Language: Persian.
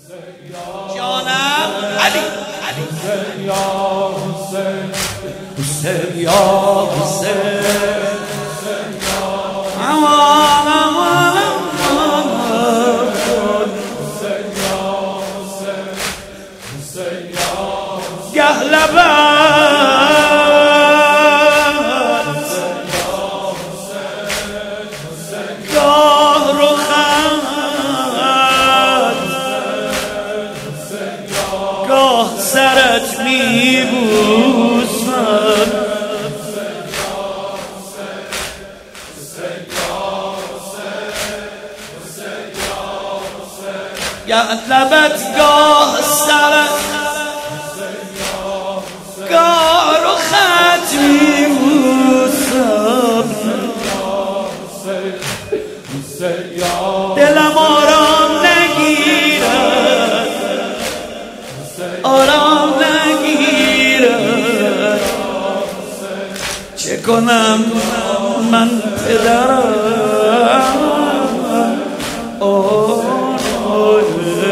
جانم علی حسین یا حسین، حسین یا حسین، امان امان امان، حسین یا حسین، حسین یا حسین، گه لبت گاه رخت گاه سرت میبوسم، گه لبت گاه سرت گاه رخت میبوسم، دلم آرام نگیرد، آرام نگیرد، چه کنم من پدرم؟